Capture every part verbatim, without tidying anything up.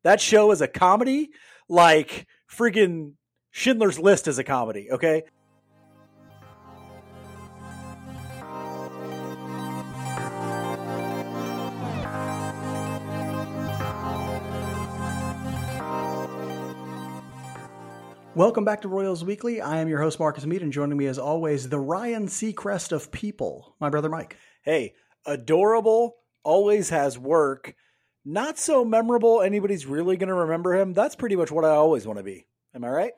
That show is a comedy like friggin' Schindler's List is a comedy, okay? Welcome back to Royals Weekly. I am your host, Marcus Mead, and joining me as always, the Ryan Seacrest of people, my brother Mike. Hey, adorable, always has work, not so memorable anybody's really going to remember him. That's pretty much what I always want to be. Am I right?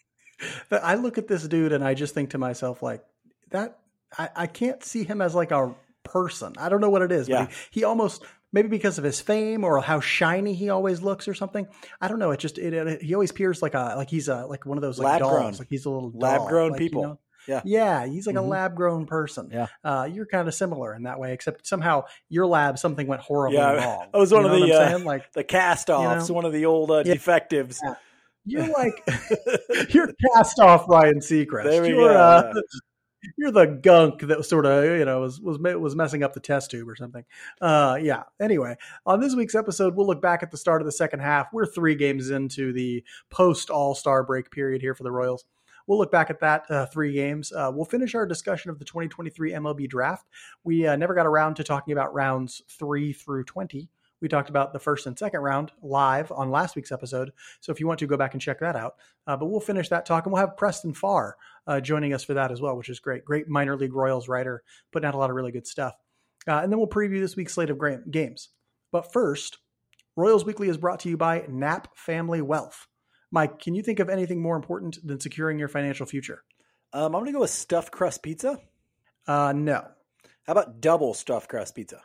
I look at this dude and I just think to myself, like, that, I, I can't see him as like a person. I don't know what it is, Yeah. but he, he almost... Maybe because of his fame or how shiny he always looks or something. I don't know. It just, it, it, he always appears like a, like he's a, like one of those like Lab dolls. grown. Like he's a little Lab doll. grown like, people. You know? Yeah. Yeah. He's like Mhm. a lab grown person. Yeah. Uh, you're kind of similar in that way, except somehow your lab, something went horribly Yeah, wrong. I was one You of know the, what I'm uh, saying? Like The cast-offs, You know? one of the old uh, Yeah. defectives. Yeah. You're like, you're cast off Ryan Seacrest. There we you're, go, uh, yeah. You're the gunk that was sort of, you know, was, was, was messing up the test tube or something. Uh, yeah. Anyway, on this week's episode, we'll look back at the start of the second half. We're three games into the post All-Star break period here for the Royals. We'll look back at that uh, three games. Uh, we'll finish our discussion of the twenty twenty-three M L B draft. We uh, never got around to talking about rounds three through twenty. We talked about the first and second round live on last week's episode. So if you want to, go back and check that out. Uh, but we'll finish that talk, and we'll have Preston Farr uh, joining us for that as well, which is great. Great minor league Royals writer, putting out a lot of really good stuff. Uh, and then we'll preview this week's slate of gra- games. But first, Royals Weekly is brought to you by Knapp Family Wealth. Mike, can you think of anything more important than securing your financial future? Um, I'm going to go with stuffed crust pizza. Uh, no. How about double stuffed crust pizza?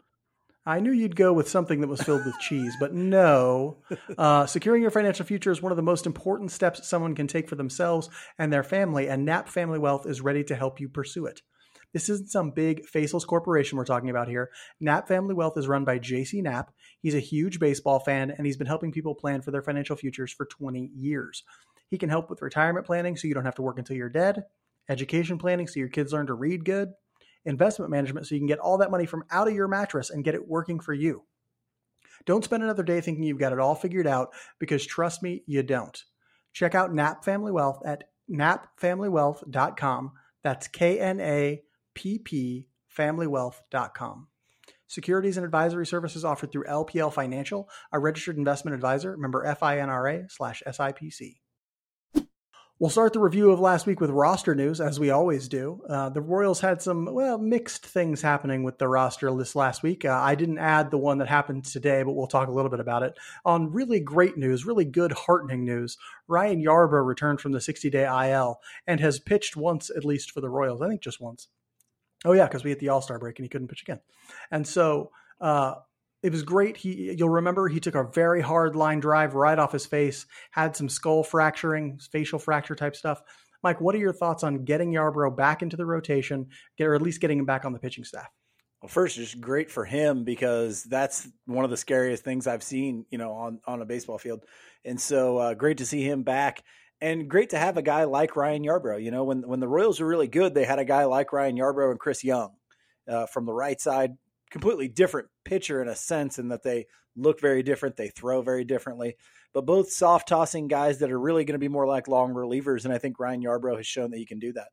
I knew you'd go with something that was filled with cheese, but no. Uh, securing your financial future is one of the most important steps someone can take for themselves and their family, and Knapp Family Wealth is ready to help you pursue it. This isn't some big faceless corporation we're talking about here. Knapp Family Wealth is run by J C Knapp. He's a huge baseball fan, and he's been helping people plan for their financial futures for twenty years. He can help with retirement planning so you don't have to work until you're dead, education planning so your kids learn to read good, investment management so you can get all that money from out of your mattress and get it working for you. Don't spend another day thinking you've got it all figured out, because trust me, you don't. Check out Knapp Family Wealth at knapp family wealth dot com. That's K N A P P family wealth dot com. Securities and advisory services offered through L P L Financial, a registered investment advisor, member FINRA slash S I P C. We'll start the review of last week with roster news, as we always do. Uh, the Royals had some, well, mixed things happening with the roster this last week. Uh, I didn't add the one that happened today, but we'll talk a little bit about it. On really great news, really good, heartening news, Ryan Yarbrough returned from the sixty-day I L and has pitched once, at least for the Royals. I think just once. Oh, yeah, because we hit the All-Star break and he couldn't pitch again. And so uh, it was great. He, you'll remember he took a very hard line drive right off his face, had some skull fracturing, facial fracture type stuff. Mike, what are your thoughts on getting Yarbrough back into the rotation, or at least getting him back on the pitching staff? Well, first, it's great for him because that's one of the scariest things I've seen, you know, on, on a baseball field. And so uh, great to see him back, and great to have a guy like Ryan Yarbrough. You know, when, when the Royals were really good, they had a guy like Ryan Yarbrough and Chris Young uh, from the right side. Completely different pitcher in a sense, in that they look very different. They throw very differently, but both soft tossing guys that are really going to be more like long relievers. And I think Ryan Yarbrough has shown that he can do that.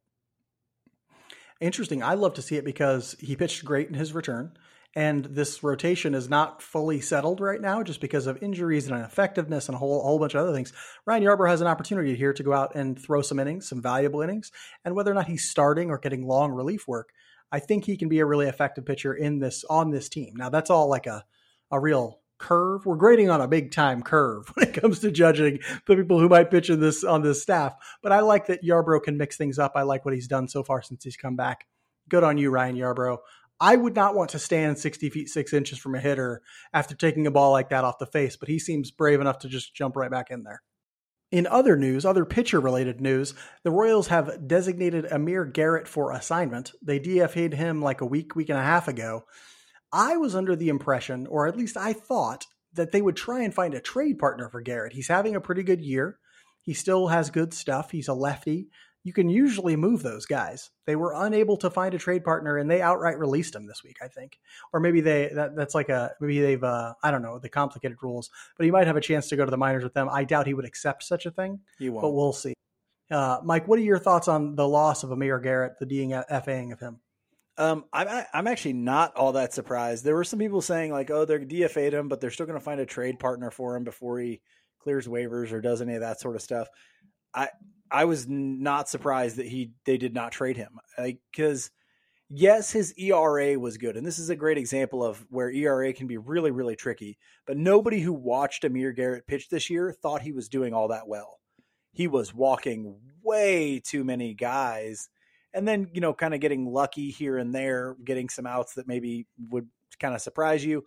Interesting. I love to see it because he pitched great in his return, and this rotation is not fully settled right now just because of injuries and ineffectiveness and a whole, a whole bunch of other things. Ryan Yarbrough has an opportunity here to go out and throw some innings, some valuable innings, and whether or not he's starting or getting long relief work, I think he can be a really effective pitcher in this, on this team. Now that's all like a, a real curve. We're grading on a big time curve when it comes to judging the people who might pitch in this, on this staff. But I like that Yarbrough can mix things up. I like what he's done so far since he's come back. Good on you, Ryan Yarbrough. I would not want to stand sixty feet, six inches from a hitter after taking a ball like that off the face, but he seems brave enough to just jump right back in there. In other news, other pitcher-related news, the Royals have designated Amir Garrett for assignment. They D F A'd him like a week, week and a half ago. I was under the impression, or at least I thought, that they would try and find a trade partner for Garrett. He's having a pretty good year. He still has good stuff. He's a lefty. you can usually move those guys. They were unable to find a trade partner, and they outright released him this week, I think. Or maybe they that, that's like a maybe they've uh, I don't know the complicated rules, but he might have a chance to go to the minors with them. I doubt he would accept such a thing, He won't. but we'll see. Uh, Mike, what are your thoughts on the loss of Amir Garrett, the DFAing of him? Um, I'm I'm actually not all that surprised. There were some people saying like, oh, they're D F A'd him, but they're still going to find a trade partner for him before he clears waivers or does any of that sort of stuff. I I was not surprised that he they did not trade him because yes, his E R A was good, and this is a great example of where E R A can be really really tricky. But nobody who watched Amir Garrett pitch this year thought he was doing all that well. He was walking way too many guys. And then, you know, kind of getting lucky here and there, getting some outs that maybe would kind of surprise you.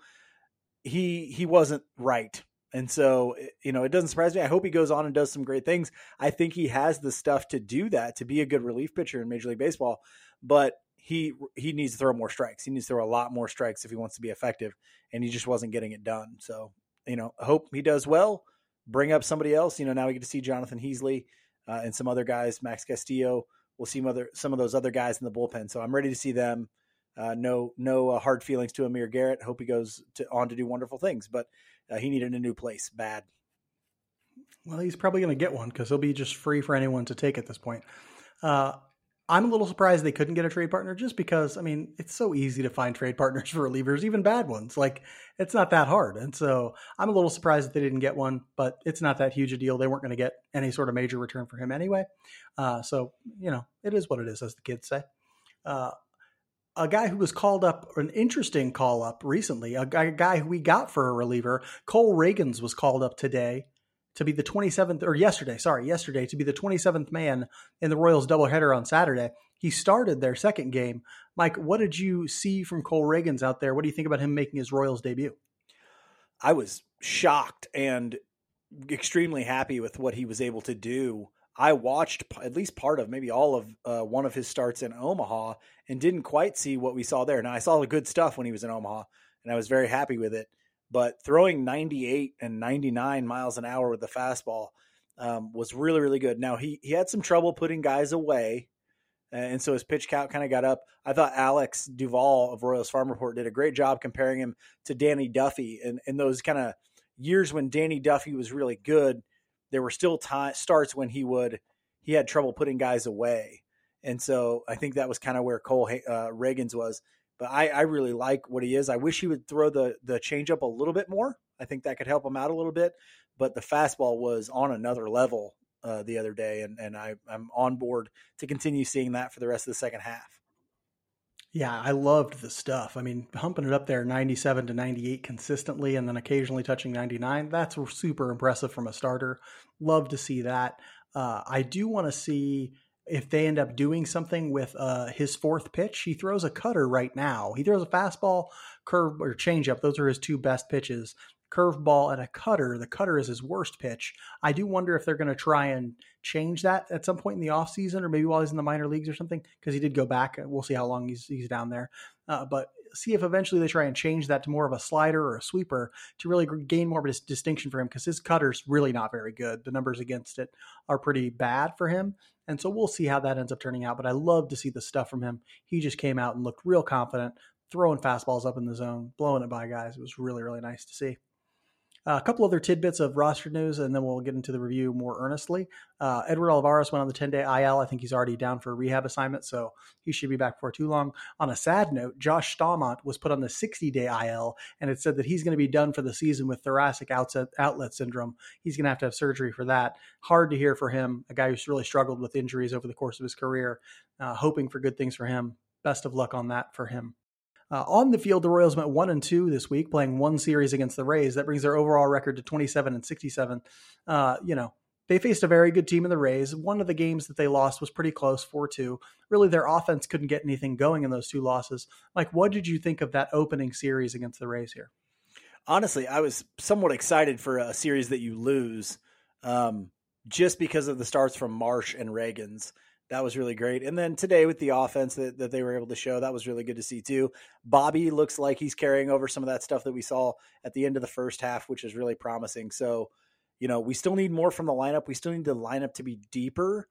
He he wasn't right. And so, you know, it doesn't surprise me. I hope he goes on and does some great things. I think he has the stuff to do that, to be a good relief pitcher in Major League Baseball. But he he needs to throw more strikes. He needs to throw a lot more strikes if he wants to be effective. And he just wasn't getting it done. So, you know, I hope he does well. Bring up somebody else. You know, now we get to see Jonathan Heasley uh, and some other guys, Max Castillo. We'll see some, other, some of those other guys in the bullpen. So I'm ready to see them. Uh, no no uh, hard feelings to Amir Garrett. Hope he goes to, on to do wonderful things. But uh, he needed a new place bad. Well, he's probably going to get one because he'll be just free for anyone to take at this point. Uh, I'm a little surprised they couldn't get a trade partner just because, I mean, it's so easy to find trade partners for relievers, even bad ones. Like, it's not that hard. And so I'm a little surprised that they didn't get one, but it's not that huge a deal. They weren't going to get any sort of major return for him anyway. Uh, so, you know, it is what it is, as the kids say. Uh, a guy who was called up, an interesting call up recently, a guy, a guy who we got for a reliever, Cole Reagans was called up today to be the twenty-seventh, or yesterday, sorry, yesterday, to be the twenty-seventh man in the Royals doubleheader on Saturday. He started their second game. Mike, what did you see from Cole Reagans out there? What do you think about him making his Royals debut? I was shocked and extremely happy with what he was able to do. I watched at least part of, maybe all of uh, one of his starts in Omaha and didn't quite see what we saw there. Now, I saw the good stuff when he was in Omaha, and I was very happy with it. But throwing ninety-eight and ninety-nine miles an hour with the fastball um, was really, really good. Now, he he had some trouble putting guys away, and so his pitch count kind of got up. I thought Alex Duvall of Royals Farm Report did a great job comparing him to Danny Duffy. And in those kind of years when Danny Duffy was really good, there were still time, starts when he would he had trouble putting guys away. And so I think that was kind of where Cole uh, Reagans was. But I, I really like what he is. I wish he would throw the the changeup a little bit more. I think that could help him out a little bit. But the fastball was on another level uh, the other day, and and I, I'm on board to continue seeing that for the rest of the second half. Yeah, I loved the stuff. I mean, humping it up there ninety-seven to ninety-eight consistently and then occasionally touching ninety-nine, that's super impressive from a starter. Love to see that. Uh, I do want to see if they end up doing something with uh, his fourth pitch. He throws a cutter right now. He throws a fastball, curve, or changeup. Those are his two best pitches. Curveball and a cutter. The cutter is his worst pitch. I do wonder if they're going to try and change that at some point in the offseason or maybe while he's in the minor leagues or something, because he did go back. We'll see how long he's, he's down there. Uh, but see if eventually they try and change that to more of a slider or a sweeper to really gain more of a distinction for him, because his cutter's really not very good. The numbers against it are pretty bad for him. And so we'll see how that ends up turning out. But I love to see the stuff from him. He just came out and looked real confident, throwing fastballs up in the zone, blowing it by guys. It was really, really nice to see. Uh, a couple other tidbits of roster news, and then we'll get into the review more earnestly. Uh, Edward Olivares went on the ten-day I L. I think he's already down for a rehab assignment, so he should be back before too long. On a sad note, Josh Staumont was put on the sixty-day I L, and it said that he's going to be done for the season with thoracic outset, outlet syndrome. He's going to have to have surgery for that. Hard to hear for him, a guy who's really struggled with injuries over the course of his career. Uh, hoping for good things for him. Best of luck on that for him. Uh, on the field, the Royals went one and two this week, playing one series against the Rays. That brings their overall record to twenty-seven and sixty-seven. Uh, you know, they faced a very good team in the Rays. One of the games that they lost was pretty close, four two. Really, their offense couldn't get anything going in those two losses. Mike, what did you think of that opening series against the Rays here? Honestly, I was somewhat excited for a series that you lose, um, just because of the starts from Marsh and Reagans. That was really great. And then today with the offense that, that they were able to show, that was really good to see too. Bobby looks like he's carrying over some of that stuff that we saw at the end of the first half, which is really promising. So, you know, we still need more from the lineup. We still need the lineup to be deeper,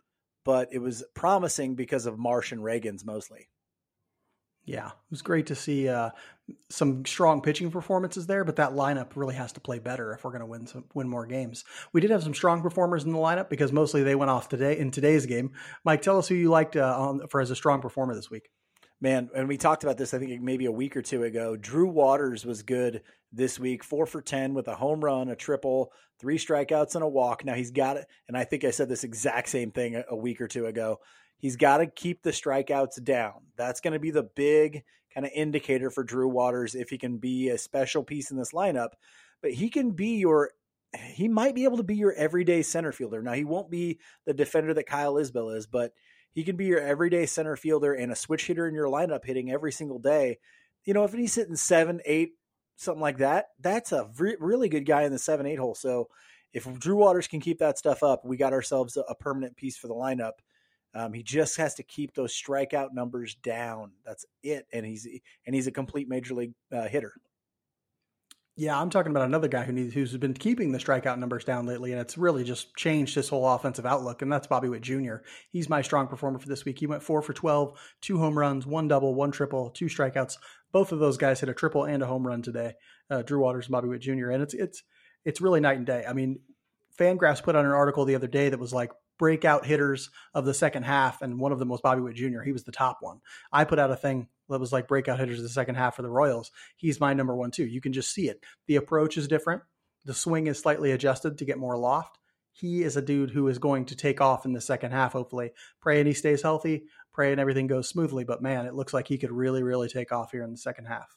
but it was promising because of Marsh and Reagans mostly. Yeah, it was great to see uh, some strong pitching performances there, but that lineup really has to play better if we're going to win some, win more games. We did have some strong performers in the lineup because mostly they went off today in today's game. Mike, tell us who you liked uh, on, for as a strong performer this week. Man, and we talked about this, I think maybe a week or two ago. Drew Waters was good this week, four for ten with a home run, a triple, three strikeouts, and a walk. Now he's got it, and I think I said this exact same thing a, a week or two ago. He's got to keep the strikeouts down. That's going to be the big kind of indicator for Drew Waters if he can be a special piece in this lineup. But he can be your, he might be able to be your everyday center fielder. Now, he won't be the defender that Kyle Isbell is, but he can be your everyday center fielder and a switch hitter in your lineup hitting every single day. You know, if he's hitting seven, eight, something like that, that's a re- really good guy in the seven, eight hole. So if Drew Waters can keep that stuff up, we got ourselves a, a permanent piece for the lineup. Um, he just has to keep those strikeout numbers down. That's it. And he's, and he's a complete major league uh, hitter. Yeah, I'm talking about another guy who needs, who's been keeping the strikeout numbers down lately, and it's really just changed his whole offensive outlook, and that's Bobby Witt Junior He's my strong performer for this week. He went four for twelve, two home runs, one double, one triple, two strikeouts. Both of those guys hit a triple and a home run today, uh, Drew Waters and Bobby Witt Junior And it's it's it's really night and day. I mean, Fangraphs put out an article the other day that was like breakout hitters of the second half, and one of them was Bobby Witt Junior He was the top one. I put out a thing that was like breakout hitters of the second half for the Royals. He's my number one too. You can just see it. The approach is different. The swing is slightly adjusted to get more loft. He is a dude who is going to take off in the second half, hopefully. Pray and he stays healthy. Pray and everything goes smoothly. But man, it looks like he could really, really take off here in the second half.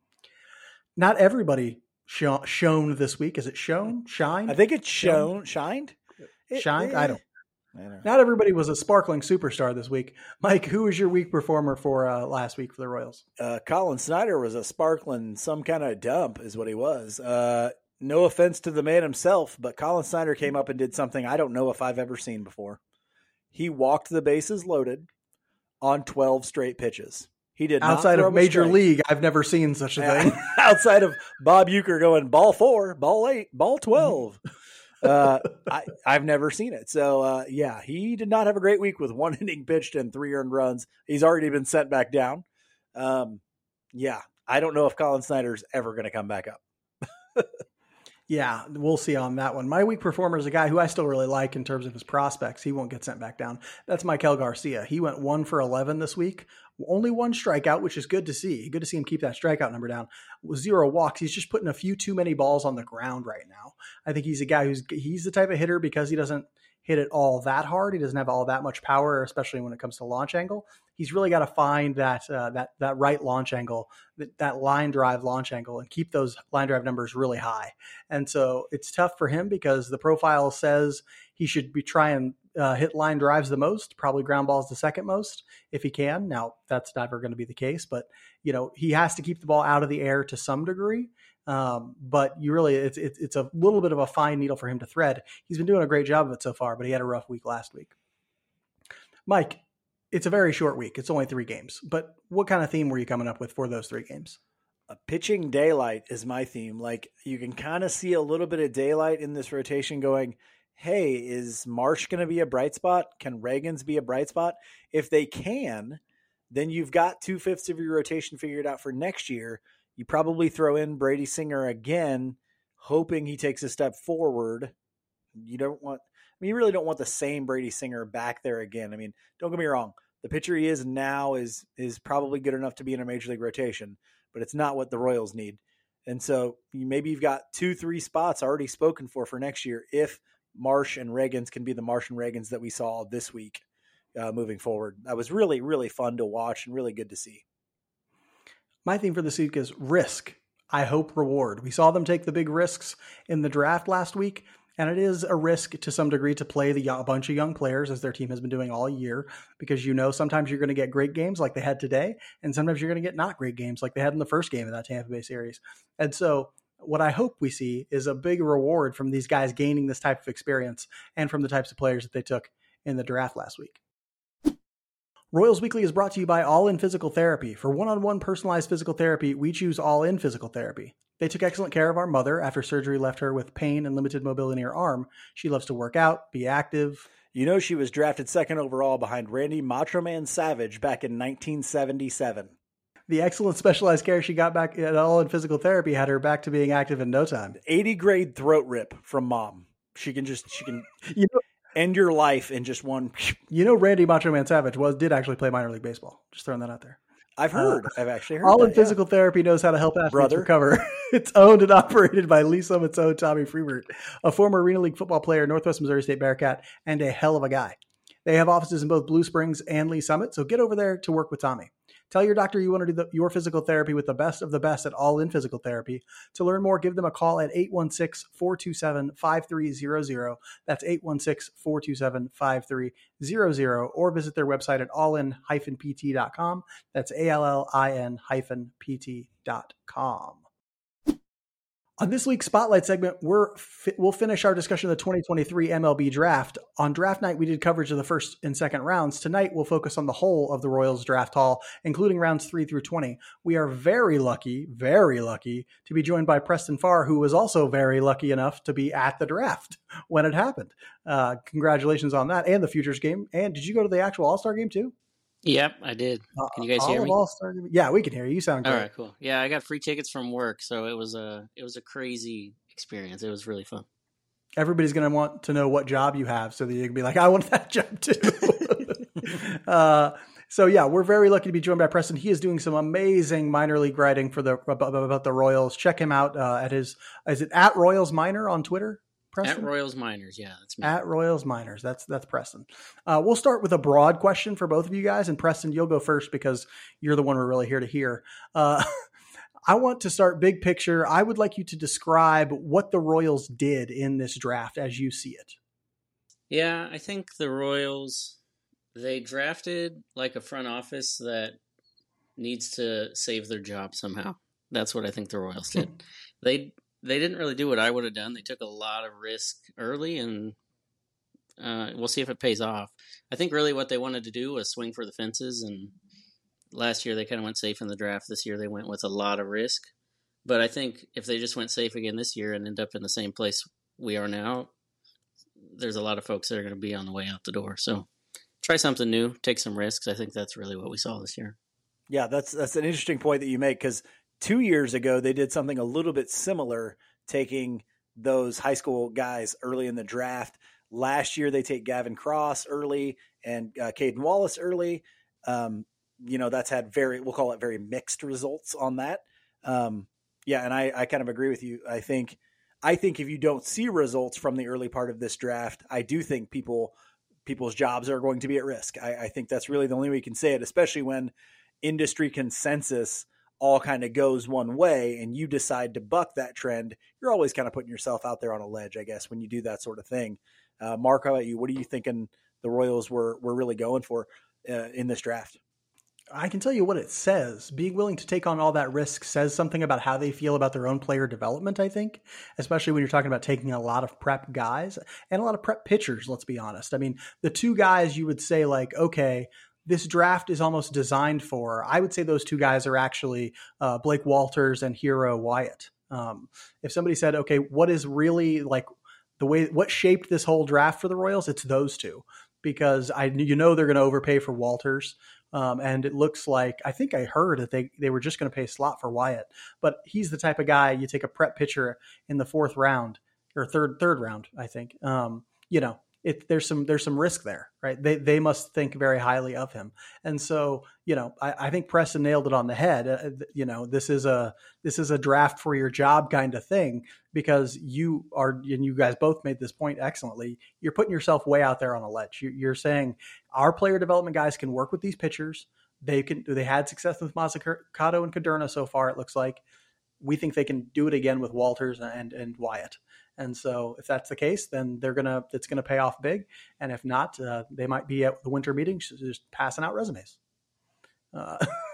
Not everybody sh- shone this week. Is it shown? Shined? I think it's shown. Shined? It, Shined? It, I don't. Not everybody was a sparkling superstar this week. Mike, who was your week performer for uh, last week for the Royals? Uh, Colin Snyder was a sparkling, some kind of dump is what he was. Uh, no offense to the man himself, but Colin Snyder came up and did something I don't know if I've ever seen before. He walked the bases loaded on twelve straight pitches. He did not outside of Major strike. League. I've never seen such a thing. Outside of Bob Uecker going ball four, ball eight, ball twelve. uh, I, I've never seen it. So, uh, yeah, he did not have a great week with one inning pitched and three earned runs. He's already been sent back down. Um, yeah, I don't know if Colin Snyder's ever going to come back up. Yeah, we'll see on that one. My week performer is a guy who I still really like in terms of his prospects. He won't get sent back down. That's Maikel Garcia. He went one for eleven this week. Only one strikeout, which is good to see. Good to see him keep that strikeout number down. With zero walks, he's just putting a few too many balls on the ground right now. I think he's a guy who's he's the type of hitter because he doesn't hit it all that hard. He doesn't have all that much power, especially when it comes to launch angle. He's really got to find that uh, that that right launch angle, that, that line drive launch angle, and keep those line drive numbers really high. And so it's tough for him because the profile says he should be trying uh, hit line drives the most, probably ground balls the second most if he can. Now that's never going to be the case, but you know he has to keep the ball out of the air to some degree. Um, but you really, it's, it's, it's a little bit of a fine needle for him to thread. He's been doing a great job of it so far, but he had a rough week last week. Mike, it's a very short week. It's only three games, but what kind of theme were you coming up with for those three games? A pitching daylight is my theme. Like you can kind of see a little bit of daylight in this rotation going, hey, is Marsh going to be a bright spot? Can Reagans be a bright spot? If they can, then you've got two fifths of your rotation figured out for next year. You probably throw in Brady Singer again, hoping he takes a step forward. You don't want, I mean, you really don't want the same Brady Singer back there again. I mean, don't get me wrong. The pitcher he is now is, is probably good enough to be in a major league rotation, but it's not what the Royals need. And so maybe you've got two, three spots already spoken for for next year if Marsh and Reagans can be the Marsh and Reagans that we saw this week uh, moving forward. That was really, really fun to watch and really good to see. My theme for this week is risk. I hope reward. We saw them take the big risks in the draft last week, and it is a risk to some degree to play the a bunch of young players as their team has been doing all year, because you know sometimes you're going to get great games like they had today, and sometimes you're going to get not great games like they had in the first game of that Tampa Bay series. And so what I hope we see is a big reward from these guys gaining this type of experience and from the types of players that they took in the draft last week. Royals Weekly is brought to you by All In Physical Therapy. For one-on-one personalized physical therapy, we choose All In Physical Therapy. They took excellent care of our mother after surgery left her with pain and limited mobility in her arm. She loves to work out, be active. You know, she was drafted second overall behind Randy Macho Man Savage back in nineteen seventy-seven. The excellent specialized care she got back at all in physical therapy had her back to being active in no time. eighty grade throat rip from mom. She can just, she can you know, end your life in just one. You know, Randy Macho Man Savage was, did actually play minor league baseball. Just throwing that out there. I've heard. Uh, I've actually heard. All that, in Physical yeah. Therapy knows how to help athletes Brother. recover. It's owned and operated by Lee Summit's own Tommy Freebert, a former Arena League football player, Northwest Missouri State Bearcat, and a hell of a guy. They have offices in both Blue Springs and Lee Summit, so get over there to work with Tommy. Tell your doctor you want to do the, your physical therapy with the best of the best at All In Physical Therapy. To learn more, give them a call at eight one six, four two seven, five three zero zero. That's eight one six, four two seven, five three zero zero. Or visit their website at all in dash p t dot com. That's A L L I N hyphen P T dot com. On this week's Spotlight segment, we're, we'll finish our discussion of the twenty twenty-three M L B draft. On draft night, we did coverage of the first and second rounds. Tonight, we'll focus on the whole of the Royals draft haul, including rounds three through twenty. We are very lucky, very lucky to be joined by Preston Farr, who was also very lucky enough to be at the draft when it happened. Uh, congratulations on that and the Futures game. And did you go to the actual All-Star game too? Yep, I did. Can you guys uh, hear me? All-Star game? Yeah, we can hear you. You sound great. All right, cool. Yeah, I got free tickets from work, so it was a it was a crazy experience. It was really fun. Everybody's going to want to know what job you have so that you can be like, I want that job too. uh, so yeah, we're very lucky to be joined by Preston. He is doing some amazing minor league writing for the about, about the Royals. Check him out uh, at his, is it at Royals Minor on Twitter? Preston? At Royals Miners, yeah, that's me. At Royals Miners, that's that's Preston. Uh, we'll start with a broad question for both of you guys, and Preston, you'll go first because you're the one we're really here to hear. Uh, I want to start big picture. I would like you to describe what the Royals did in this draft as you see it. Yeah, I think the Royals, they drafted like a front office that needs to save their job somehow. That's what I think the Royals did. they they didn't really do what I would have done. They took a lot of risk early, and uh, we'll see if it pays off. I think really what they wanted to do was swing for the fences, and last year they kind of went safe in the draft. This year they went with a lot of risk. But I think if they just went safe again this year and end up in the same place we are now, there's a lot of folks that are going to be on the way out the door. So try something new, take some risks. I think that's really what we saw this year. Yeah, that's that's an interesting point that you make, because two years ago they did something a little bit similar, taking those high school guys early in the draft. Last year they take Gavin Cross early and uh, Caden Wallace early. Um, you know, that's had very, we'll call it very mixed results on that. Um, yeah, and I, I kind of agree with you. I think I think if you don't see results from the early part of this draft, I do think people people's jobs are going to be at risk. I, I think that's really the only way you can say it, especially when industry consensus all kind of goes one way and you decide to buck that trend. You're always kind of putting yourself out there on a ledge, I guess, when you do that sort of thing. Uh, Mark, how about you? What are you thinking the Royals were were really going for uh, in this draft? I can tell you what it says. Being willing to take on all that risk says something about how they feel about their own player development, I think, especially when you're talking about taking a lot of prep guys and a lot of prep pitchers, let's be honest. I mean, the two guys you would say like, okay, this draft is almost designed for, I would say those two guys are actually uh, Blake Walters and Hero Wyatt. Um, if somebody said, okay, what is really like the way, what shaped this whole draft for the Royals? It's those two, because I, you know, they're going to overpay for Walters. Um, and it looks like, I think I heard that they, they were just going to pay a slot for Wyatt, but he's the type of guy you take a prep pitcher in the fourth round or third, third round, I think. Um, you know, it, there's some, there's some risk there, right? They, they must think very highly of him. And so, you know, I, I think Preston nailed it on the head. Uh, you know, this is a, this is a draft for your job kind of thing, because you are, and you guys both made this point excellently. You're putting yourself way out there on a ledge. You're, you're saying our player development guys can work with these pitchers. They can, they had success with Mazzucato and Cadorna so far. It looks like we think they can do it again with Walters and, and Wyatt. And so if that's the case, then they're going to, it's going to pay off big. And if not, uh, they might be at the winter meetings just passing out resumes. Uh,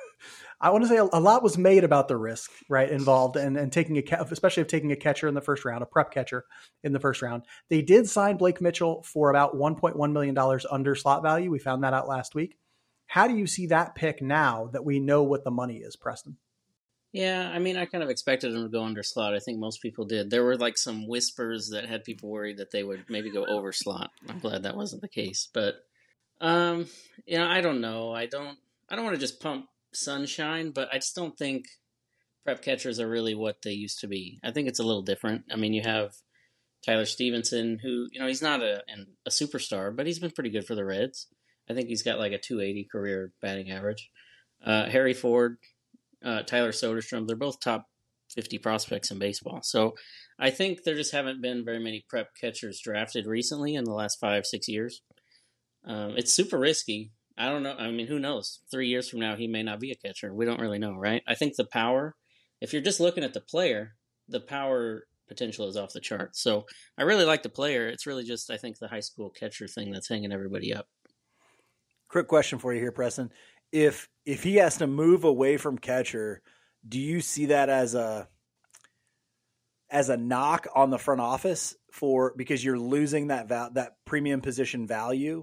I want to say a, a lot was made about the risk, right, involved and, and taking a, especially of taking a catcher in the first round, a prep catcher in the first round. They did sign Blake Mitchell for about one point one million dollars under slot value. We found that out last week. How do you see that pick now that we know what the money is, Preston? Yeah, I mean, I kind of expected him to go under slot. I think most people did. There were like some whispers that had people worried that they would maybe go over slot. I'm glad that wasn't the case. But um, you know, I don't know. I don't. I don't want to just pump sunshine, but I just don't think prep catchers are really what they used to be. I think it's a little different. I mean, you have Tyler Stevenson, who, you know, he's not a a superstar, but he's been pretty good for the Reds. I think he's got like a two eighty career batting average. Uh, Harry Ford, uh, Tyler Soderstrom, they're both top fifty prospects in baseball. So I think there just haven't been very many prep catchers drafted recently in the last five, six years. Um, it's super risky. I don't know. I mean, who knows? Three years from now, he may not be a catcher. We don't really know, right? I think the power, if you're just looking at the player, the power potential is off the chart. So I really like the player. It's really just, I think, the high school catcher thing that's hanging everybody up. Quick question for you here, Preston. If if he has to move away from catcher, do you see that as a as a knock on the front office for because you're losing that val, that premium position value?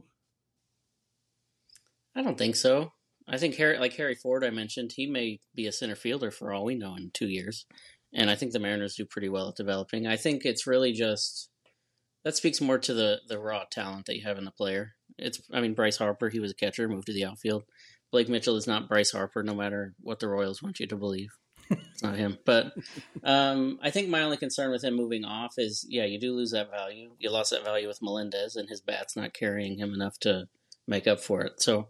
I don't think so. I think Harry, like Harry Ford, I mentioned, he may be a center fielder for all we know in two years. And I think the Mariners do pretty well at developing. I think it's really just, that speaks more to the, the raw talent that you have in the player. It's, I mean, Bryce Harper, he was a catcher, moved to the outfield. Blake Mitchell is not Bryce Harper, no matter what the Royals want you to believe. It's not him. But um, I think my only concern with him moving off is, yeah, you do lose that value. You lost that value with Melendez, and his bat's not carrying him enough to make up for it. So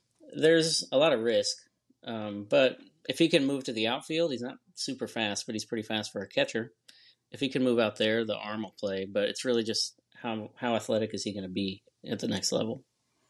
there's a lot of risk. Um, but if he can move to the outfield, he's not super fast, but he's pretty fast for a catcher. If he can move out there, the arm will play. But it's really just how how athletic is he going to be at the next level?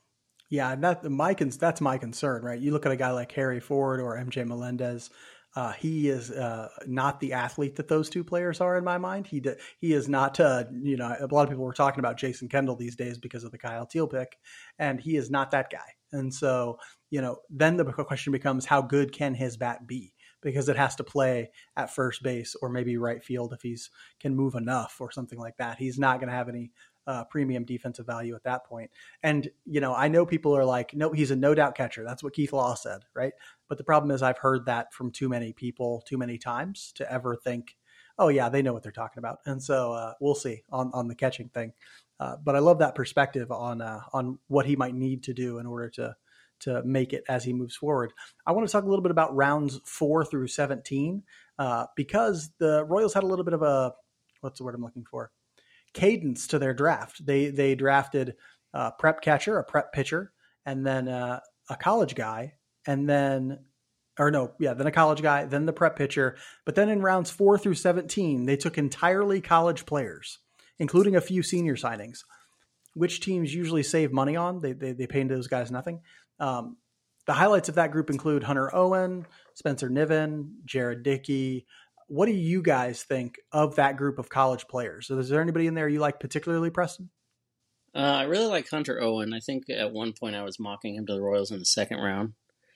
Yeah, and that my that's my concern, right? You look at a guy like Harry Ford or M J Melendez. Uh, he is uh, not the athlete that those two players are in my mind. He de- he is not, uh, you know, a lot of people were talking about Jason Kendall these days because of the Kyle Teal pick, and he is not that guy. And so, you know, then the question becomes how good can his bat be? Because it has to play at first base or maybe right field if he's can move enough or something like that. He's not going to have any uh, premium defensive value at that point. And, you know, I know people are like, no, he's a no doubt catcher. That's what Keith Law said, right? But the problem is I've heard that from too many people too many times to ever think, oh, yeah, they know what they're talking about. And so uh, we'll see on, on the catching thing. Uh, but I love that perspective on uh, on what he might need to do in order to to make it as he moves forward. I want to talk a little bit about rounds four through seventeen uh, because the Royals had a little bit of a, what's the word I'm looking for? cadence to their draft. They they drafted a prep catcher, a prep pitcher, and then uh, a college guy, and then, or no, yeah, then a college guy, then the prep pitcher. But then in rounds four through seventeen, they took entirely college players, including a few senior signings, which teams usually save money on. They they, they pay into those guys nothing. Um, the highlights of that group include Hunter Owen, Spencer Niven, Jared Dickey. What do you guys think of that group of college players? So is there anybody in there you like particularly, Preston? Uh, I really like Hunter Owen. I think at one point I was mocking him to the Royals in the second round.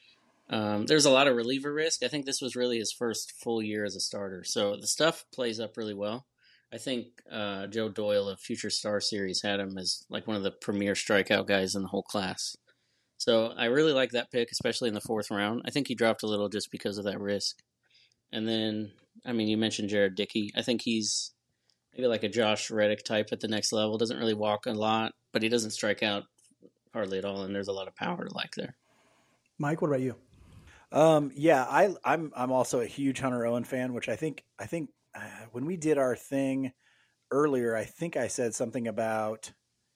Um, there's a lot of reliever risk. I think this was really his first full year as a starter. So the stuff plays up really well. I think uh, Joe Doyle of Future Star Series had him as like one of the premier strikeout guys in the whole class. So I really like that pick, especially in the fourth round. I think he dropped a little just because of that risk. And then, I mean, you mentioned Jared Dickey. I think he's maybe like a Josh Reddick type at the next level. Doesn't really walk a lot, but he doesn't strike out hardly at all, and there's a lot of power to like there. Mike, what about you? Um, yeah, I, I'm I'm also a huge Hunter Owen fan, which I think I think uh, when we did our thing earlier, I think I said something about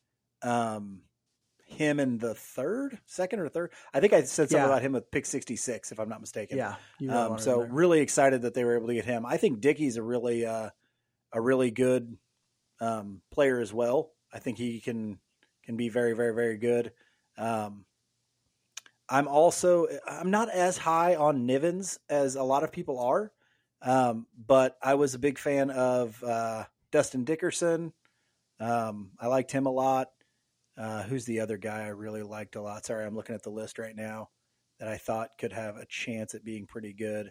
um him in the third, second or third. I think I said something Yeah. about him with pick sixty-six, if I'm not mistaken. Yeah. You got Um, one so in there. really excited that they were able to get him. I think Dickey's a really uh, a really good um, player as well. I think he can can be very very very good. Um, I'm also I'm not as high on Nivens as a lot of people are, um, but I was a big fan of uh, Dustin Dickerson. Um, I liked him a lot. Uh, who's the other guy I really liked a lot? Sorry, I'm looking at the list right now that I thought could have a chance at being pretty good.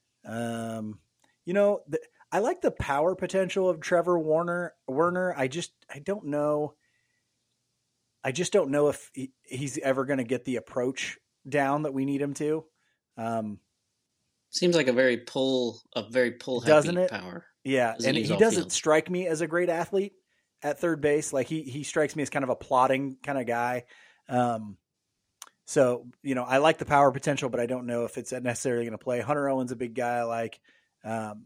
Um, you know, the, I like the power potential of Trevor Warner. Werner. I just I don't know. I just don't know if he, he's ever going to get the approach down that we need him to. Um, Seems like a very pull, a very pull heavy Doesn't it? power. Yeah, Doesn't and use he all doesn't field. strike me as a great athlete at third base. Like he he strikes me as kind of a plodding kind of guy. Um, so you know, I like the power potential, but I don't know if it's necessarily going to play. Hunter Owen's a big guy. I like. Um,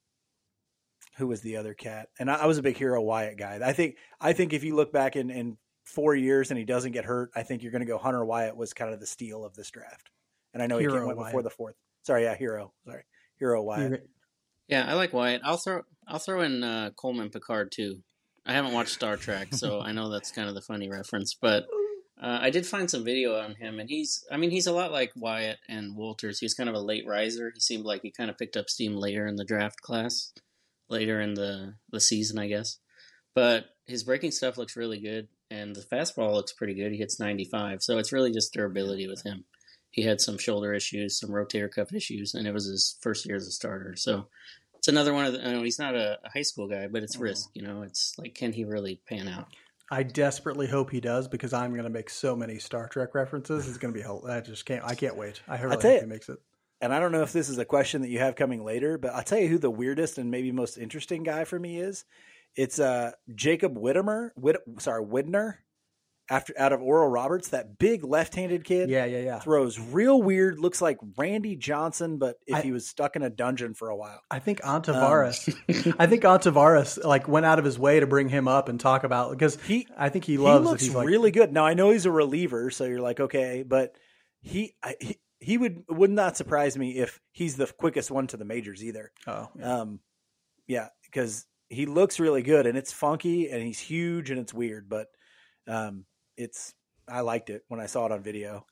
who was the other cat? And I, I was a big Hero Wyatt guy. I think I think if you look back in, in four years and he doesn't get hurt, I think you're going to go Hunter Wyatt was kind of the steal of this draft. And I know Hero he came went Wyatt. before the fourth. Sorry, yeah, Hero. Sorry, Hero Wyatt. You're- Yeah, I like Wyatt. I'll throw I'll throw in uh, Coleman Picard too. I haven't watched Star Trek, so I know that's kind of the funny reference. But uh, I did find some video on him, and he's I mean he's a lot like Wyatt and Walters. He's kind of a late riser. He seemed like he kind of picked up steam later in the draft class, later in the the season, I guess. But his breaking stuff looks really good, and the fastball looks pretty good. He hits ninety-five, so it's really just durability with him. He had some shoulder issues, some rotator cuff issues, and it was his first year as a starter. So it's another one of the, I know he's not a, a high school guy, but it's risk, you know, it's like, can he really pan out? I desperately hope he does because I'm going to make so many Star Trek references. It's going to be hell. I just can't. I can't wait. I really I'll tell hope you- he makes it. And I don't know if this is a question that you have coming later, but I'll tell you who the weirdest and maybe most interesting guy for me is. It's uh, Jacob Whittemer, Whit, sorry, Widner, after out of Oral Roberts, that big left-handed kid. Yeah, yeah, yeah. Throws real weird, looks like Randy Johnson, but if I- he was stuck in a dungeon for a while. I think Antavares. I think Antavares like went out of his way to bring him up and talk about because He I think he he loves looks that he's like really good. Now I know he's a reliever, so you're like, okay, but he I, he, he would would not surprise me if he's the quickest one to the majors either. oh yeah. Um, yeah, because he looks really good and it's funky and he's huge and it's weird, but um, it's I liked it when I saw it on video.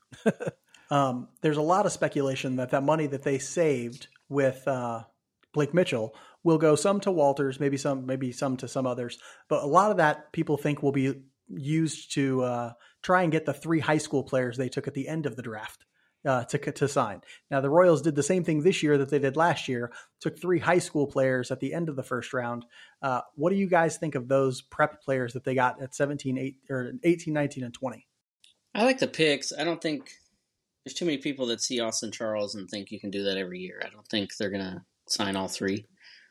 Um, there's a lot of speculation that that money that they saved with uh, Blake Mitchell will go some to Walters, maybe some, maybe some to some others. But a lot of that people think will be used to uh, try and get the three high school players they took at the end of the draft uh, to to sign. Now the Royals did the same thing this year that they did last year. Took three high school players at the end of the first round. Uh, what do you guys think of those prep players that they got at seventeen, eight, or eighteen, nineteen, and twenty? I like the picks. I don't think there's too many people that see Austin Charles and think you can do that every year. I don't think they're going to sign all three.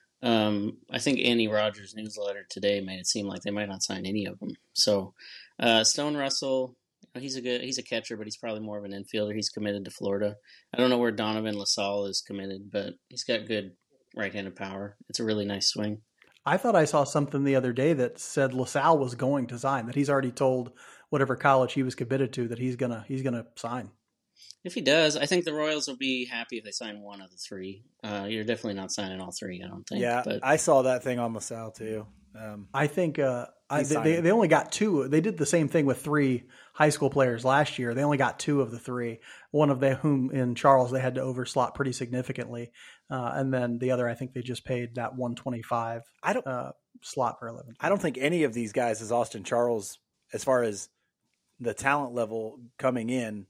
Um, I think Andy Rogers' newsletter today made it seem like they might not sign any of them. So uh, Stone Russell, he's a good, he's a catcher, but he's probably more of an infielder. He's committed to Florida. I don't know where Donovan LaSalle is committed, but he's got good right-handed power. It's a really nice swing. I thought I saw something the other day that said LaSalle was going to sign, that he's already told whatever college he was committed to that he's gonna he's gonna sign. If he does, I think the Royals will be happy if they sign one of the three. Uh, you're definitely not signing all three, I don't think. Yeah, but I saw that thing on LaSalle too. Um, I think uh, I, He's they, signing. they only got two. They did the same thing with three high school players last year. They only got two of the three. One of them, whom in Charles, they had to overslot pretty significantly, uh, and then the other, I think they just paid that one twenty-five I don't uh, slot per eleven. I don't think any of these guys is Austin Charles as far as the talent level coming in.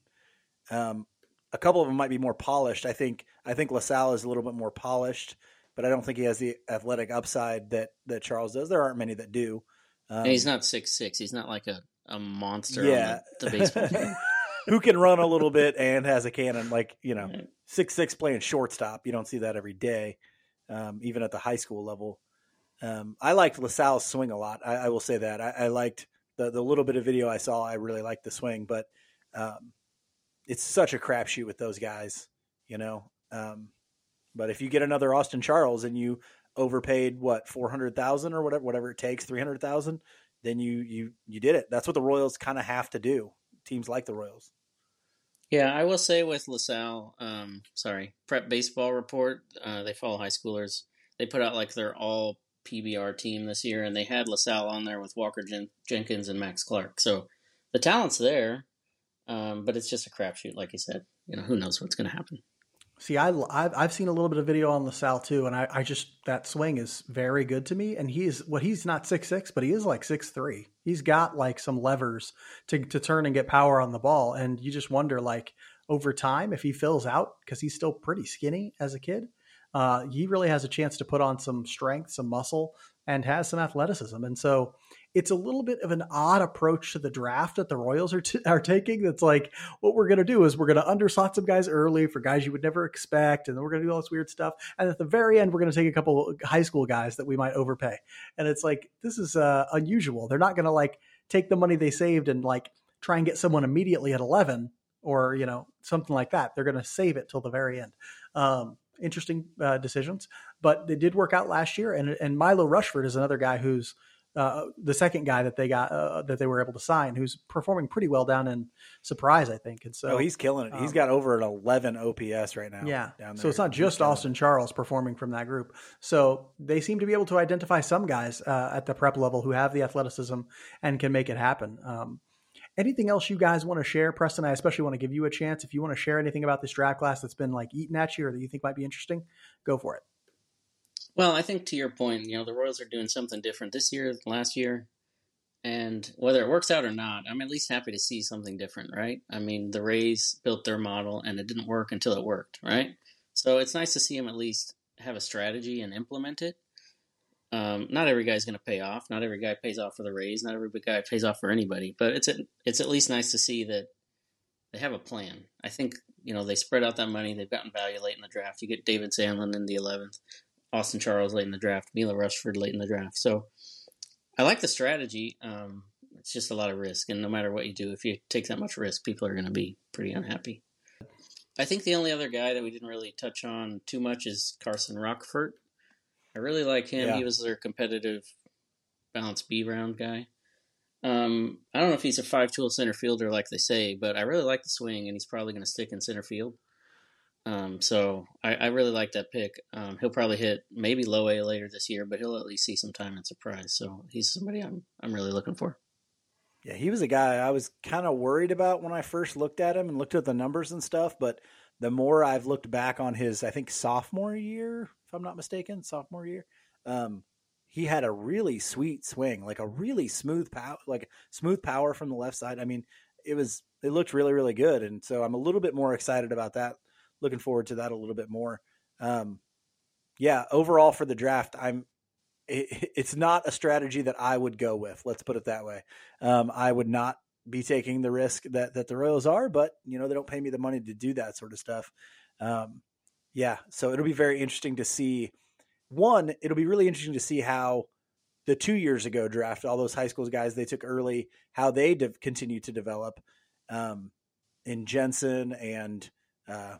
Um, a couple of them might be more polished. I think I think LaSalle is a little bit more polished, but I don't think he has the athletic upside that, that Charles does. There aren't many that do. Um, and he's not six six. He's not like a, a monster yeah. on the, the baseball team. Who can run a little bit and has a cannon, like, you know, Right. six six playing shortstop. You don't see that every day, um, even at the high school level. Um, I liked LaSalle's swing a lot. I, I will say that. I, I liked the, the little bit of video I saw. I really liked the swing, but um, it's such a crapshoot with those guys, you know. Um, but if you get another Austin Charles and you overpaid what four hundred thousand or whatever, whatever it takes, three hundred thousand, then you you you did it. That's what the Royals kind of have to do. Teams like the Royals. Yeah, I will say with LaSalle, um, sorry, Prep Baseball Report, uh, they follow high schoolers. They put out like their all P B R team this year, and they had LaSalle on there with Walker Jen- Jenkins and Max Clark. So the talent's there, um, but it's just a crapshoot, like you said. You know, who knows what's going to happen. See, I, I've, I've seen a little bit of video on LaSalle too, and I, I just, that swing is very good to me. And he is, well, he's not six six, but he is like six three. He's got like some levers to, to turn and get power on the ball. And you just wonder, like, over time, if he fills out, because he's still pretty skinny as a kid, uh, he really has a chance to put on some strength, some muscle, and has some athleticism. And so it's a little bit of an odd approach to the draft that the Royals are, t- are taking. That's like, what we're going to do is we're going to underslot some guys early for guys you would never expect. And then we're going to do all this weird stuff. And at the very end, we're going to take a couple high school guys that we might overpay. And it's like, this is uh, unusual. They're not going to like take the money they saved and like try and get someone immediately at eleven or, you know, something like that. They're going to save it till the very end. Um, interesting uh, decisions, but they did work out last year. And, and Milo Rushford is another guy who's, Uh, the second guy that they got uh, that they were able to sign, who's performing pretty well down in Surprise, I think. And so, oh, he's killing it. Um, he's got over an eleven O P S right now. Yeah. Down there. So it's not just Austin Charles performing from that group. So they seem to be able to identify some guys uh, at the prep level who have the athleticism and can make it happen. Um, anything else you guys want to share, Preston? I especially want to give you a chance. If you want to share anything about this draft class that's been like eating at you or that you think might be interesting, go for it. Well, I think to your point, you know, the Royals are doing something different this year than last year. And whether it works out or not, I'm at least happy to see something different, right? I mean, the Rays built their model and it didn't work until it worked, right? So it's nice to see them at least have a strategy and implement it. Um, not every guy's going to pay off. Not every guy pays off for the Rays. Not every guy pays off for anybody. But it's a, it's at least nice to see that they have a plan. I think, you know, they spread out that money. They've gotten value late in the draft. You get David Sandlin in the eleventh. Austin Charles late in the draft, Milo Rushford late in the draft. So I like the strategy. Um, it's just a lot of risk. And no matter what you do, if you take that much risk, people are going to be pretty unhappy. I think the only other guy that we didn't really touch on too much is Carson Rockford. I really like him. Yeah. He was their competitive balance B round guy. Um, I don't know if he's a five-tool center fielder like they say, but I really like the swing, and he's probably going to stick in center field. Um, so I, I really like that pick. Um, he'll probably hit maybe low A later this year, but he'll at least see some time in Surprise. So he's somebody I'm I'm really looking for. Yeah, he was a guy I was kind of worried about when I first looked at him and looked at the numbers and stuff. But the more I've looked back on his, I think sophomore year, if I'm not mistaken, sophomore year, um, he had a really sweet swing, like a really smooth power, like smooth power from the left side. I mean, it was it looked really really good, and so I'm a little bit more excited about that. Looking forward to that a little bit more. Um, yeah, overall for the draft, I'm. It, it's not a strategy that I would go with. Let's put it that way. Um, I would not be taking the risk that that the Royals are, but you know they don't pay me the money to do that sort of stuff. Um, yeah, so it'll be very interesting to see. One, it'll be really interesting to see how the two years ago draft, all those high school guys they took early, how they de- continue to develop um, in Jensen and. Uh,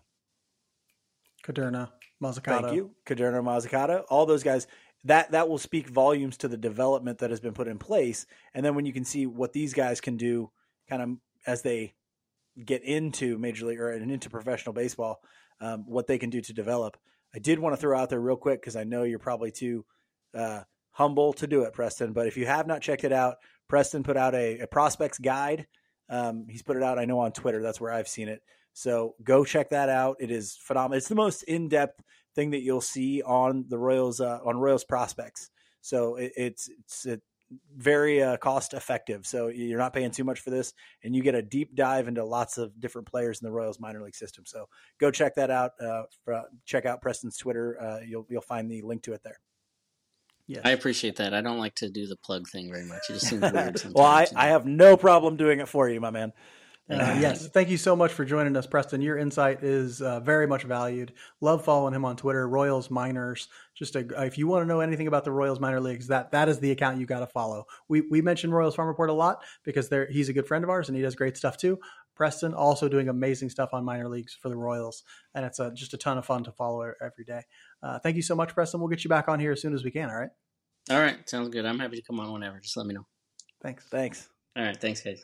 Caderna, Mazzucato. Thank you. Caderna, Mazzucato, all those guys, that, that will speak volumes to the development that has been put in place. And then when you can see what these guys can do kind of as they get into Major League or into professional baseball, um, what they can do to develop. I did want to throw out there real quick because I know you're probably too uh, humble to do it, Preston. But if you have not checked it out, Preston put out a, a prospects guide. Um, he's put it out, I know, on Twitter. That's where I've seen it. So go check that out. It is phenomenal. It's the most in-depth thing that you'll see on the Royals, uh, on Royals prospects. So it, it's, it's a very uh, cost effective. So you're not paying too much for this and you get a deep dive into lots of different players in the Royals minor league system. So go check that out. Uh, for, check out Preston's Twitter. Uh, you'll, you'll find the link to it there. Yes. I appreciate that. I don't like to do the plug thing very much. It just seems weird sometimes. Well, I, I have no problem doing it for you, my man. Uh, yes. Thank you so much for joining us, Preston. Your insight is uh, very much valued. Love following him on Twitter, Royals Minors. Just a, if you want to know anything about the Royals minor leagues, that that is the account you got to follow. We we mention Royals Farm Report a lot because they're, he's a good friend of ours and he does great stuff too. Preston also doing amazing stuff on minor leagues for the Royals. And it's a, just a ton of fun to follow every day. Uh, thank you so much, Preston. We'll get you back on here as soon as we can. All right. All right. Sounds good. I'm happy to come on whenever. Just let me know. Thanks. Thanks. All right. Thanks, guys.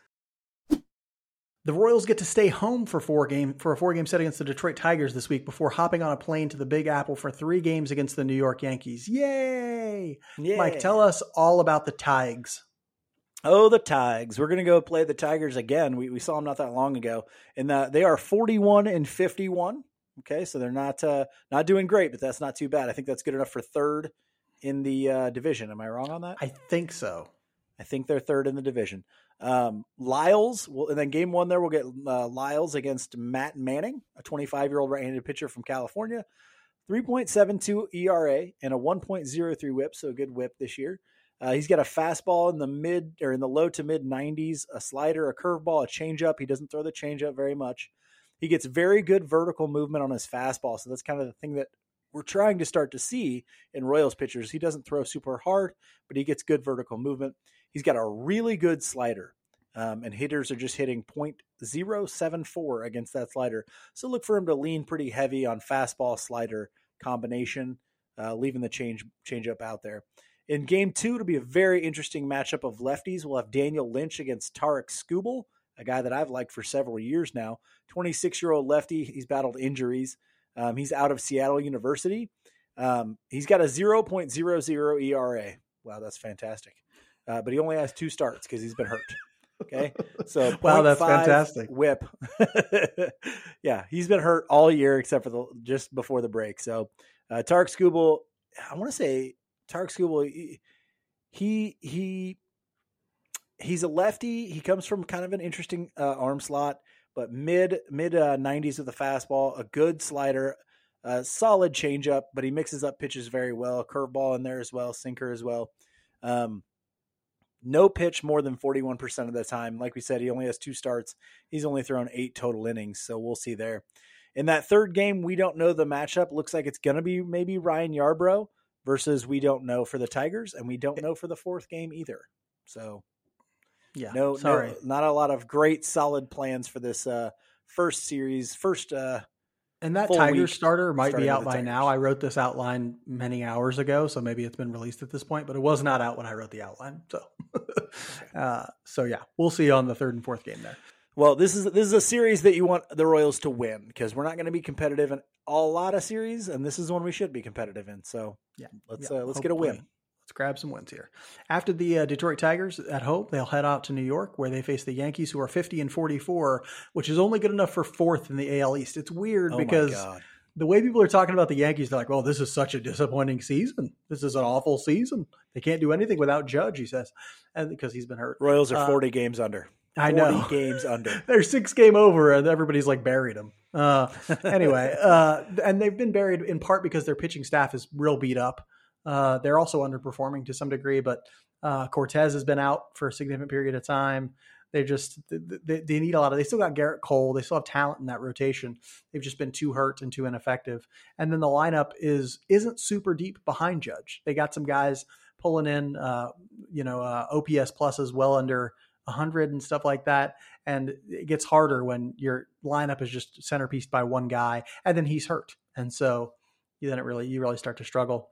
The Royals get to stay home for four game for a four game set against the Detroit Tigers this week before hopping on a plane to the Big Apple for three games against the New York Yankees. Yay! Yay. Mike, tell us all about the Tigers. Oh, the Tigers. We're going to go play the Tigers again. We we saw them not that long ago. And the, they are forty-one and fifty-one. Okay, so they're not uh, not doing great, but that's not too bad. I think that's good enough for third in the uh, division. Am I wrong on that? I think so. I think they're third in the division. Um, Lyles, will, and then game one there, we'll get uh, Lyles against Matt Manning, a twenty-five-year-old right-handed pitcher from California. three point seven two E R A and a one point oh three whip, so a good whip this year. Uh, he's got a fastball in the mid or in the low to mid nineties, a slider, a curveball, a changeup. He doesn't throw the changeup very much. He gets very good vertical movement on his fastball. So that's kind of the thing that we're trying to start to see in Royals pitchers. He doesn't throw super hard, but he gets good vertical movement. He's got a really good slider, um, and hitters are just hitting point zero seven four against that slider. So look for him to lean pretty heavy on fastball slider combination, uh, leaving the change change up out there. In game two, it'll be a very interesting matchup of lefties. We'll have Daniel Lynch against Tarik Skubal, a guy that I've liked for several years now. twenty-six-year-old lefty. He's battled injuries. Um, he's out of Seattle University. Um, he's got a zero point zero zero E R A. Wow, that's fantastic. Uh, but he only has two starts because he's been hurt. Okay, so wow, that's fantastic. Whip. Yeah, he's been hurt all year except for the just before the break. So uh, Tarik Skubal, I want to say Tarik Skubal, he, he he he's a lefty. He comes from kind of an interesting uh, arm slot. But mid mid uh, nineties with a fastball, a good slider, a solid changeup, but he mixes up pitches very well. Curveball in there as well, sinker as well. Um, no pitch more than forty-one percent of the time. Like we said, he only has two starts. He's only thrown eight total innings, so we'll see there. In that third game, we don't know the matchup. Looks like it's going to be maybe Ryan Yarbrough versus we don't know for the Tigers, and we don't know for the fourth game either. So... Yeah, no, sorry. no, not a lot of great solid plans for this uh, first series. First, uh, and that Tigers starter might be out by Tigers. now. I wrote this outline many hours ago, so maybe it's been released at this point, but it was not out when I wrote the outline. So, uh, so yeah, we'll see on the third and fourth game there. Well, this is this is a series that you want the Royals to win because we're not going to be competitive in a lot of series, and this is one we should be competitive in. So, yeah, let's yeah, uh, let's get a win. Let's grab some wins here. After the uh, Detroit Tigers at home, they'll head out to New York where they face the Yankees, who are fifty and forty-four, which is only good enough for fourth in the A L East. It's weird oh because the way people are talking about the Yankees, they're like, well, this is such a disappointing season. This is an awful season. They can't do anything without Judge, he says, and because he's been hurt. Royals are uh, forty games under. I know. forty games under. They're six game over and everybody's like buried them. Uh, anyway, uh, and they've been buried in part because their pitching staff is real beat up. Uh, they're also underperforming to some degree, but uh, Cortez has been out for a significant period of time. They just they, they need a lot of. They still got Garrett Cole. They still have talent in that rotation. They've just been too hurt and too ineffective. And then the lineup is isn't super deep behind Judge. They got some guys pulling in, uh, you know, uh, O P S pluses well under one hundred and stuff like that. And it gets harder when your lineup is just centerpieced by one guy, and then he's hurt, and so you then it really you really start to struggle.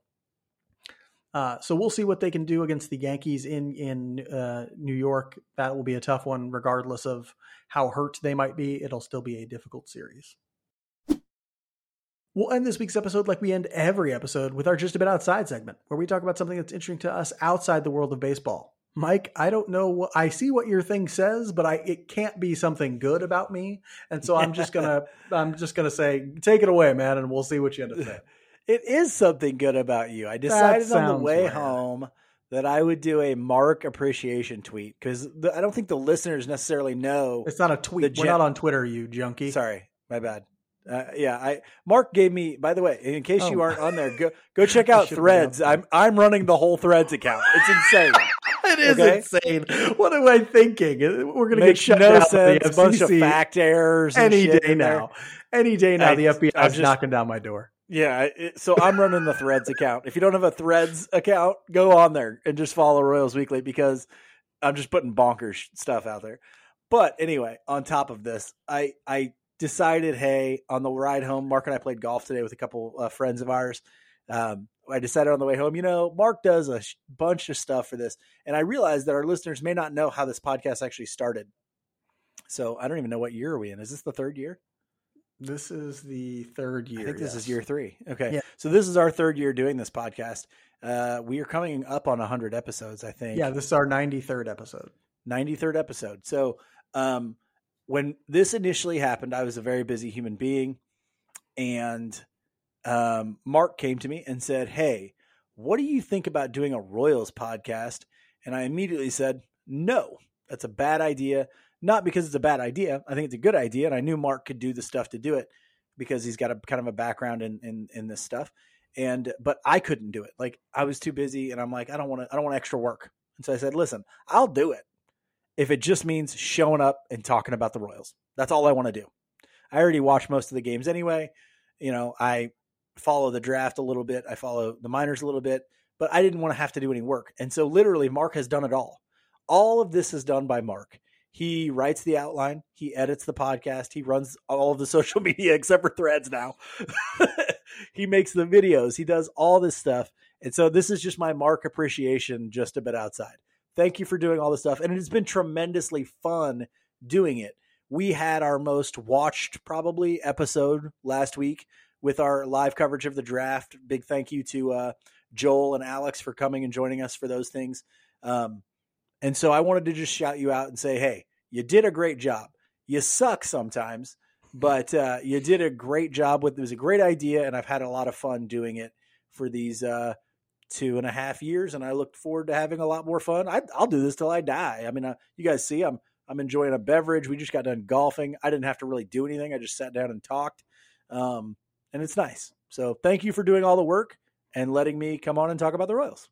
Uh, so we'll see what they can do against the Yankees in in uh, New York. That will be a tough one, regardless of how hurt they might be. It'll still be a difficult series. We'll end this week's episode like we end every episode with our Just a Bit Outside segment, where we talk about something that's interesting to us outside the world of baseball. Mike, I don't know what I see what your thing says, but I it can't be something good about me, and so I'm just gonna I'm just gonna say take it away, man, and we'll see what you end up saying. It is something good about you. I decided on the way right. home that I would do a Mark appreciation tweet because I don't think the listeners necessarily know. It's not a tweet. Gen- We're not on Twitter, you junkie. Sorry, my bad. Uh, yeah, I Mark gave me. By the way, in case Oh. you aren't on there, go go check out Threads. I'm I'm running the whole Threads account. It's insane. It is Okay? insane. What am I thinking? We're going to get Makes shut no down sense. by A the bunch F of C C fact errors and any shit day in there. now. Any day now, I- the F B I I'm is just- knocking down my door. Yeah, it, so I'm running the Threads account. If you don't have a Threads account, go on there and just follow Royals Weekly because I'm just putting bonkers stuff out there. But anyway, on top of this, I I decided, hey, on the ride home, Mark and I played golf today with a couple uh, friends of ours. Um, I decided on the way home, you know, Mark does a sh- bunch of stuff for this. And I realized that our listeners may not know how this podcast actually started. So I don't even know what year are we in. Is this the third year? This is the third year. I think this yes. is year three. Okay. Yeah. So this is our third year doing this podcast. Uh, we are coming up on one hundred episodes, I think. Yeah, this is our ninety-third episode. ninety-third episode. So um, when this initially happened, I was a very busy human being. And um, Mark came to me and said, hey, what do you think about doing a Royals podcast? And I immediately said, no, that's a bad idea. Not because it's a bad idea. I think it's a good idea. And I knew Mark could do the stuff to do it because he's got a kind of a background in, in, in this stuff. And, but I couldn't do it. Like I was too busy and I'm like, I don't want to, I don't want extra work. And so I said, listen, I'll do it if it just means showing up and talking about the Royals. That's all I want to do. I already watched most of the games anyway. You know, I follow the draft a little bit. I follow the minors a little bit, but I didn't want to have to do any work. And so literally Mark has done it all. All of this is done by Mark. He writes the outline. He edits the podcast. He runs all of the social media except for Threads now. He makes the videos. He does all this stuff. And so this is just my Mark appreciation just a bit outside. Thank you for doing all this stuff. And it's been tremendously fun doing it. We had our most watched probably episode last week with our live coverage of the draft. Big thank you to uh, Joel and Alex for coming and joining us for those things. Um, And so I wanted to just shout you out and say, hey, you did a great job. You suck sometimes, but uh, you did a great job with it. It was a great idea, and I've had a lot of fun doing it for these uh, two and a half years, and I look forward to having a lot more fun. I, I'll do this till I die. I mean, uh, you guys see, I'm I'm enjoying a beverage. We just got done golfing. I didn't have to really do anything. I just sat down and talked, um, and it's nice. So thank you for doing all the work and letting me come on and talk about the Royals.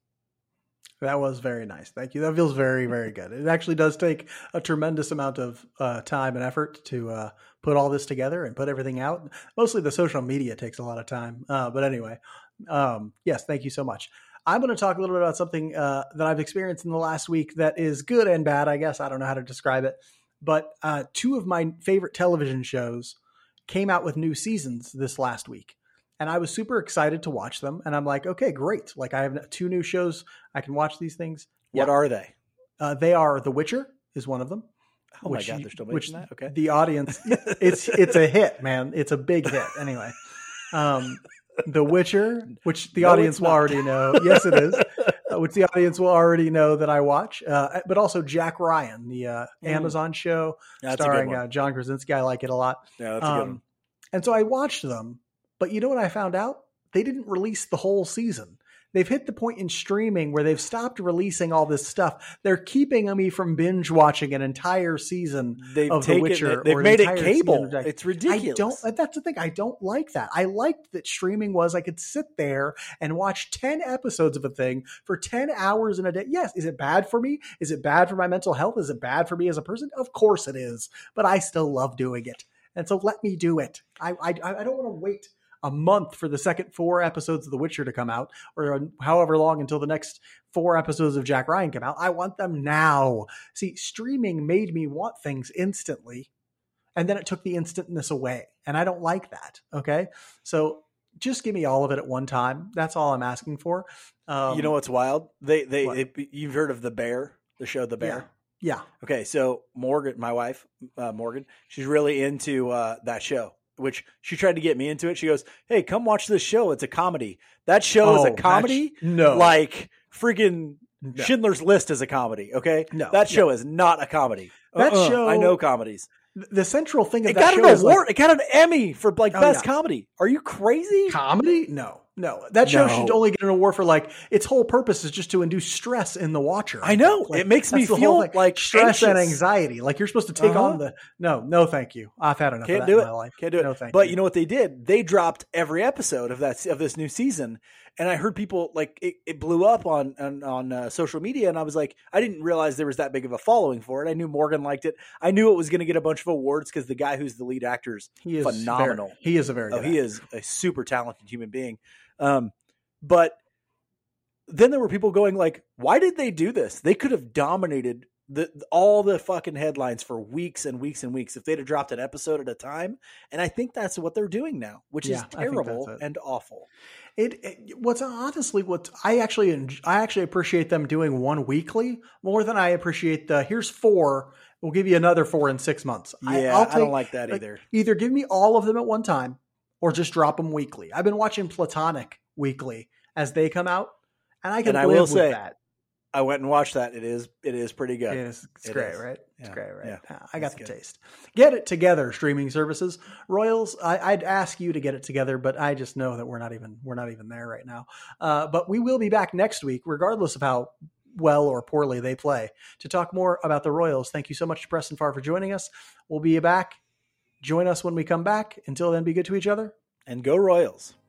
That was very nice. Thank you. That feels very, very good. It actually does take a tremendous amount of uh, time and effort to uh, put all this together and put everything out. Mostly the social media takes a lot of time. Uh, but anyway, um, yes, thank you so much. I'm going to talk a little bit about something uh, that I've experienced in the last week that is good and bad, I guess. I don't know how to describe it. But uh, two of my favorite television shows came out with new seasons this last week. And I was super excited to watch them. And I'm like, okay, great. Like I have two new shows. I can watch these things. What yeah. are they? Uh, they are The Witcher is one of them. Oh my God, they're still making that? Okay. The audience, it's it's a hit, man. It's a big hit. Anyway, um, The Witcher, which the no, audience will already know. Yes, it is. Uh, which the audience will already know that I watch. Uh, but also Jack Ryan, the uh, mm. Amazon show That's starring uh, John Krasinski. I like it a lot. Yeah, that's a good um, one. And so I watched them. But you know what I found out? They didn't release the whole season. They've hit the point in streaming where they've stopped releasing all this stuff. They're keeping me from binge watching an entire season they've of taken, The Witcher. They've or made it cable. It's ridiculous. I don't. That's the thing. I don't like that. I liked that streaming was I could sit there and watch ten episodes of a thing for ten hours in a day. Yes. Is it bad for me? Is it bad for my mental health? Is it bad for me as a person? Of course it is. But I still love doing it. And so let me do it. I I, I don't want to wait a month for the second four episodes of The Witcher to come out, or however long until the next four episodes of Jack Ryan come out. I want them now. See, streaming made me want things instantly, and then it took the instantness away, and I don't like that. Okay, so just give me all of it at one time. That's all I'm asking for. Um, you know what's wild? They they what? It, you've heard of The Bear, the show The Bear. Yeah. yeah. Okay, so Morgan, my wife, uh, Morgan, she's really into uh, that show. Which she tried to get me into it. She goes, hey, come watch this show. It's a comedy. That show oh, is a comedy? No. Like freaking no. Schindler's List is a comedy, okay? No. That show no. is not a comedy. That uh-uh. show... I know comedies. The central thing of it that got show an is award. like, it got an Emmy for like oh, best yeah. comedy. Are you crazy? Comedy? No. No. That show no. should only get an award for like its whole purpose is just to induce stress in the watcher. I know. Like, it makes me feel like stress anxious. and anxiety. Like you're supposed to take uh-huh. on the no, no thank you. I've had enough Can't of that do in it. my life. Can't do it. No, thank but you. you know what they did? They dropped every episode of that of this new season. And I heard people like it, it blew up on on, on uh, social media, and I was like, I didn't realize there was that big of a following for it. I knew Morgan liked it. I knew it was going to get a bunch of awards because the guy who's the lead actor is he is phenomenal. Very, he is a very oh, good he actor. is a super talented human being. Um, but then there were people going like, why did they do this? They could have dominated the all the fucking headlines for weeks and weeks and weeks if they'd have dropped an episode at a time. And I think that's what they're doing now, which yeah, is terrible and awful. It, it what's honestly what I actually I actually appreciate them doing one weekly more than I appreciate the here's four. We'll give you another four in six months. Yeah, I, I'll take, I don't like that like, either. Either give me all of them at one time or just drop them weekly. I've been watching Platonic weekly as they come out, and I can and live I will with say, that. I went and watched that. It is it is pretty good. It is, it's it great, is. right? It's yeah. great, right? Yeah. Yeah, I got That's the good. taste. Get it together, streaming services. Royals, I, I'd ask you to get it together, but I just know that we're not even we're not even there right now. Uh, but we will be back next week, regardless of how well or poorly they play, to talk more about the Royals. Thank you so much to Preston Farr for joining us. We'll be back. Join us when we come back. Until then, be good to each other. And go Royals.